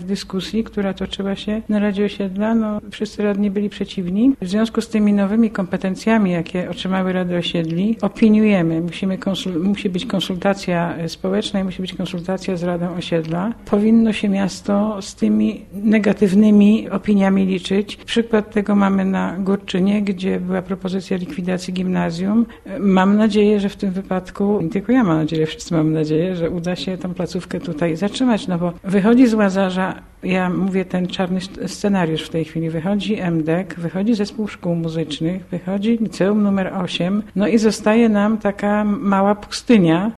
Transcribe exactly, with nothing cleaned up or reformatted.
dyskusji, która toczyła się na Radzie Osiedla. No, wszyscy radni byli przeciwni. W związku z tymi nowymi kompetencjami, jakie otrzymały Rady Osiedli, opiniujemy. Musimy konsul- musi być konsultacja społeczna i musi być konsultacja z Radą Osiedla. Powinno się miasto z tymi negatywnymi opiniami liczyć. Przykład tego mamy na Górczynie, gdzie była propozycja likwidacji gimnazjum. Mam nadzieję, że w tym wypadku, nie tylko ja mam nadzieję, wszyscy mamy nadzieję, że uda się tą placówkę tutaj zatrzymać, no bo wychodzi z Łazarza, ja mówię ten czarny scenariusz w tej chwili, wychodzi M D E K, wychodzi Zespół Szkół Muzycznych, wychodzi liceum numer osiem, no i zostaje nam taka mała pustynia,